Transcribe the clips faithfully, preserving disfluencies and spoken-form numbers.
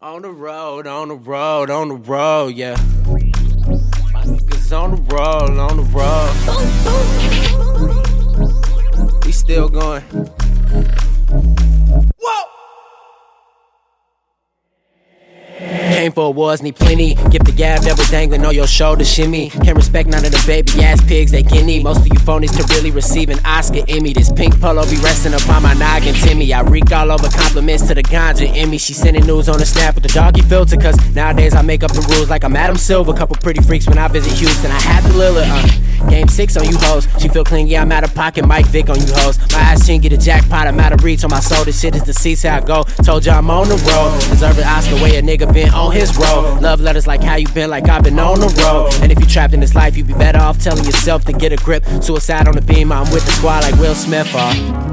On the road, on the road, on the road, yeah. My niggas on the road, on the road. We still going. Whoa! Came for awards, need plenty. Gift the gab, never dangling on your shoulder, shimmy. Can't respect none of the baby ass pigs they guinea. Most of you phonies to really receive an Oscar Emmy. This pink polo be resting upon my noggin, Timmy. I reek all over compliments to the ganja in me. She sending news on the snap with the doggy filter, cause nowadays I make up the rules like I'm Adam Silver. Couple pretty freaks when I visit Houston. I had the Lillard, uh. Game six on you hoes. She feel clean, yeah, I'm out of pocket. Mike Vick on you hoes. My ass chin get a jackpot, I'm out of reach on my soul. This shit is the seats how I go. Told you I'm on the road. Deserve an Oscar way a nigga been on his road. Love letters like how you been, like I've been on the road. And if you trapped in this life, you be better off telling yourself to get a grip. Suicide on the beam, I'm with the squad like Will Smith. Uh.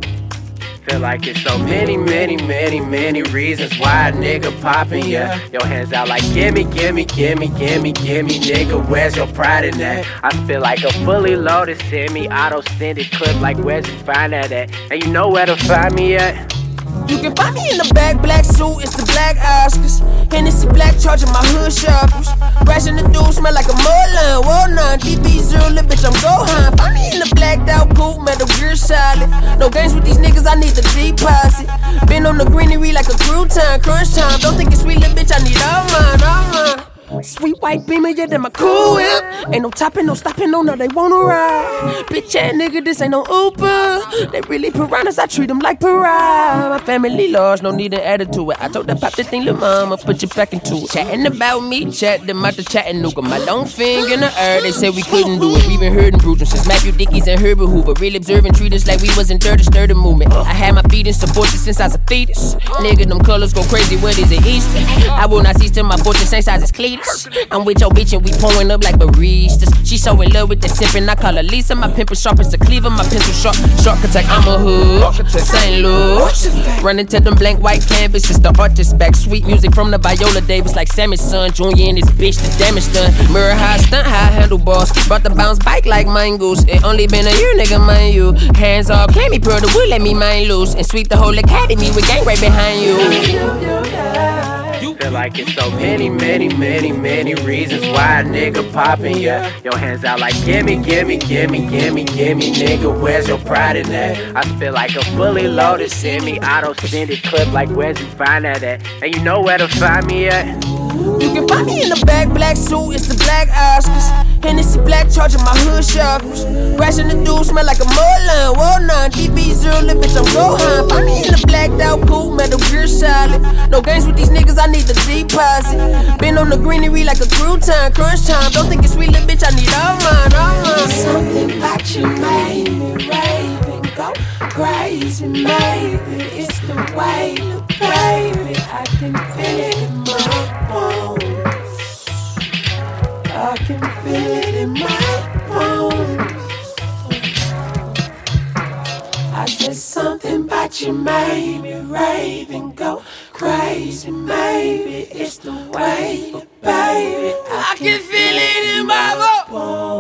Feel like it's so many, many, many, many reasons why a nigga poppin', yeah. Your hands out like gimme, gimme, gimme, gimme, gimme, nigga, where's your pride in that? I feel like a fully loaded semi-auto extended clip, like where'd you find that at? And you know where to find me at? You can find me in the back, black suit, it's the black Oscars. Hennessy black charging my hood shoppers. Crashing the dude, smell like a Mulan. Whoa, nine, D B zero, little bitch, I'm Gohan. Find me in the blacked out coupe, metal gear solid. No games with these niggas, I need the deposit. Been on the greenery like a crouton, crunch time. Don't think it's sweet, little bitch, I need all mine, all mine. Sweet white beamer, yeah, them a cool whip. Ain't no topping, no stopping, no, no, they wanna ride. Bitch ass nigga, this ain't no Uber. They really piranhas, I treat them like pariah. My family large, no need to add it to it. I told that pop the thing, little mama, put you back into it. Chatting about me, chat them out the Chattanooga. My long finger in the air, they said we couldn't do it. We been hurting Bruton since Matthew Dickies and Herbert Hoover. Real observing, treat us like we was in dirty, sturdy movement. I had my feet in support since I was a fetus. Nigga, them colors go crazy, what is it, Easter? I will not cease till my fortune, same size as Cletus. I'm with your bitch and we pouring up like baristas. She so in love with the sippin', I call her Lisa. My pimple sharp as a cleaver, my pencil sharp. Shark attack, I'm a hood, Saint Louis. Running to them blank white canvases, the artist back. Sweet music from the Viola Davis like Sammy's son. Junior and his bitch, the damage done. Mirror high, stunt high, handlebars. Brought the bounce bike like mangoes. It only been a year, nigga, mind you. Hands off, claim me, brother, will let me mind loose. And sweep the whole academy with gang right behind you. Feel like it's so many, many, many, many reasons why a nigga poppin', yeah. Your hands out like gimme, gimme, gimme, gimme, gimme, nigga, where's your pride in that? I feel like a fully loaded semi-auto extended clip, like where'd you find that at? And you know where to find me at? You can find me in the back, black suit, it's the black Oscars. Hennessy black charging my hood shoppers. Crashing the dude, smell like a Mulan. Whoa, nine, D B zero, little bitch, I'm Gohan. Find me in the blacked out coupe, metal gear solid. No games with these niggas, I need the deposit. Been on the greenery like a crouton, crunch time. Don't think it's sweet, little bitch, I need all mine, all mine. Something about you made me rave and go crazy, maybe it's the way you baby. I can feel it in my bones. I can feel it in my bones. I said something about you made me rave and go crazy, maybe it's the way, baby. I, I can feel it in my bones.